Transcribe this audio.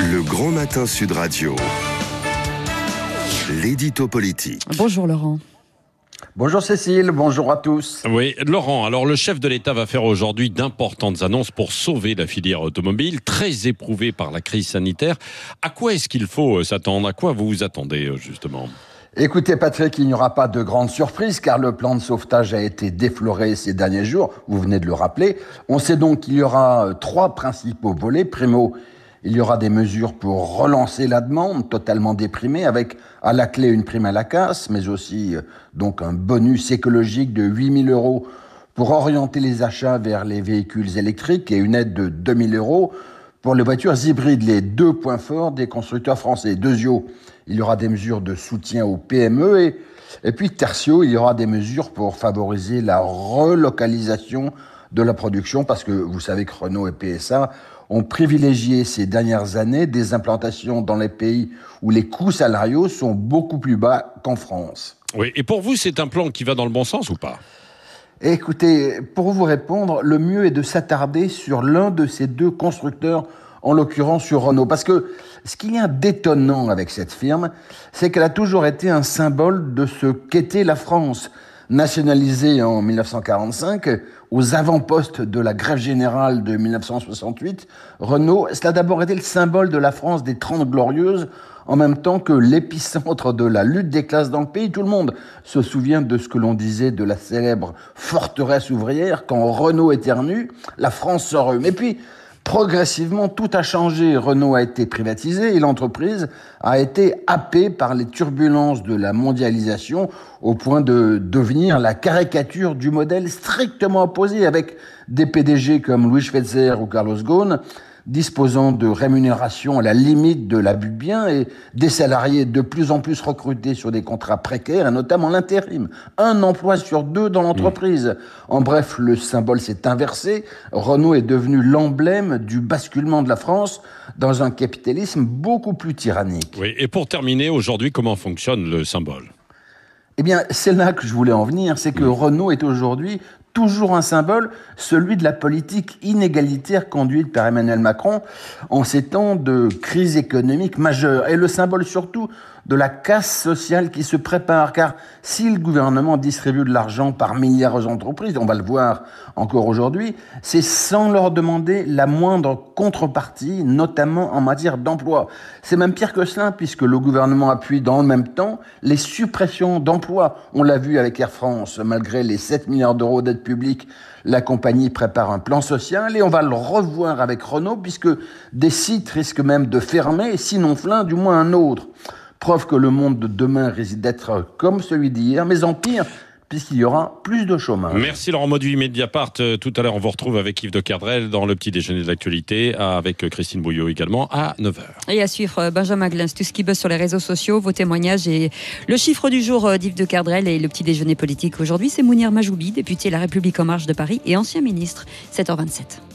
Le Grand Matin Sud Radio, l'édito politique. Bonjour Laurent. Bonjour Cécile, bonjour à tous. Oui, Laurent, alors le chef de l'État va faire aujourd'hui d'importantes annonces pour sauver la filière automobile, très éprouvée par la crise sanitaire. À quoi est-ce qu'il faut s'attendre? À quoi vous vous attendez justement? Écoutez Patrick, il n'y aura pas de grande surprise car le plan de sauvetage a été défloré ces derniers jours, vous venez de le rappeler. On sait donc qu'il y aura 3 principaux volets. Primo, il y aura des mesures pour relancer la demande, totalement déprimée, avec à la clé une prime à la casse, mais aussi donc un bonus écologique de 8 000 € pour orienter les achats vers les véhicules électriques et une aide de 2 000 € pour les voitures hybrides, les 2 points forts des constructeurs français. Deuxio, il y aura des mesures de soutien aux PME et puis tertio, il y aura des mesures pour favoriser la relocalisation de la production parce que vous savez que Renault et PSA ont privilégié ces dernières années des implantations dans les pays où les coûts salariaux sont beaucoup plus bas qu'en France. Oui, et pour vous, c'est un plan qui va dans le bon sens ou pas? Écoutez, pour vous répondre, le mieux est de s'attarder sur l'un de ces 2 constructeurs, en l'occurrence sur Renault. Parce que ce qu'il y a d'étonnant avec cette firme, c'est qu'elle a toujours été un symbole de ce qu'était la France. Nationalisée en 1945, aux avant-postes de la grève générale de 1968, Renault, cela a d'abord été le symbole de la France des 30 glorieuses, en même temps que l'épicentre de la lutte des classes dans le pays. Tout le monde se souvient de ce que l'on disait de la célèbre forteresse ouvrière. Quand Renault éternue, la France se rhume. Et puis, progressivement, tout a changé. Renault a été privatisé et l'entreprise a été happée par les turbulences de la mondialisation au point de devenir la caricature du modèle strictement opposé, avec des PDG comme Louis Schweitzer ou Carlos Ghosn disposant de rémunérations à la limite de l'abus de biens et des salariés de plus en plus recrutés sur des contrats précaires et notamment l'intérim. 1 emploi sur 2 dans l'entreprise. En bref, le symbole s'est inversé. Renault est devenu l'emblème du basculement de la France dans un capitalisme beaucoup plus tyrannique. Oui, et pour terminer, aujourd'hui, comment fonctionne le symbole? Eh bien, c'est là que je voulais en venir, c'est que Renault est aujourd'hui toujours un symbole, celui de la politique inégalitaire conduite par Emmanuel Macron en ces temps de crise économique majeure. Et le symbole surtout de la casse sociale qui se prépare. Car si le gouvernement distribue de l'argent par milliards aux entreprises, on va le voir encore aujourd'hui, c'est sans leur demander la moindre contrepartie, notamment en matière d'emploi. C'est même pire que cela, puisque le gouvernement appuie dans le même temps les suppressions d'emplois. On l'a vu avec Air France, malgré les 7 milliards d'euros d'aide publique, la compagnie prépare un plan social et on va le revoir avec Renault, puisque des sites risquent même de fermer, sinon l'un, du moins un autre. Preuve que le monde de demain risque d'être comme celui d'hier, mais en pire, puisqu'il y aura plus de chômage. Merci Laurent Mauduit, Mediapart. Tout à l'heure, on vous retrouve avec Yves de Kerdrel dans le petit déjeuner de l'actualité, avec Christine Bouillot également à 9h. Et à suivre Benjamin Glins, tout ce qui buzz sur les réseaux sociaux, vos témoignages et le chiffre du jour d'Yves de Kerdrel et le petit déjeuner politique. Aujourd'hui, c'est Mounir Majoubi, député La République En Marche de Paris et ancien ministre, 7h27.